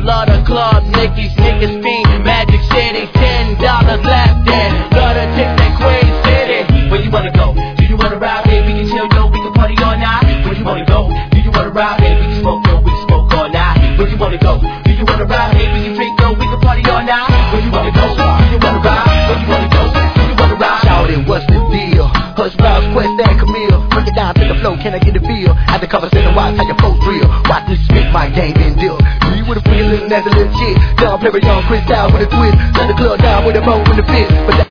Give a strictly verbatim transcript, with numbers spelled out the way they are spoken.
love the club, Nicky's, niggas fiend, Magic City, ten dollars left in. Love to take that Queen City. Where you wanna go? Do you wanna ride, baby? We can chill, yo, we can party all night. Where you wanna go? Do you wanna ride, baby? We can smoke, yo, we can smoke all night. Where you wanna go? Do you wanna ride, baby? We can drink, yo, we can party all night. Where you wanna go? Do you wanna ride? Where you wanna go? Do you wanna ride? Shout it, what's the deal? Hush, Rouse, Quest, and Camille. Break it down to the flow, can I get a feel? At the cover, sit and watch how your folks real. Watch this spit, my game been deal. Do you with a free little as a little chick? Down, play with young Chris out with a twist. Shut the club down with a bow in the pit. But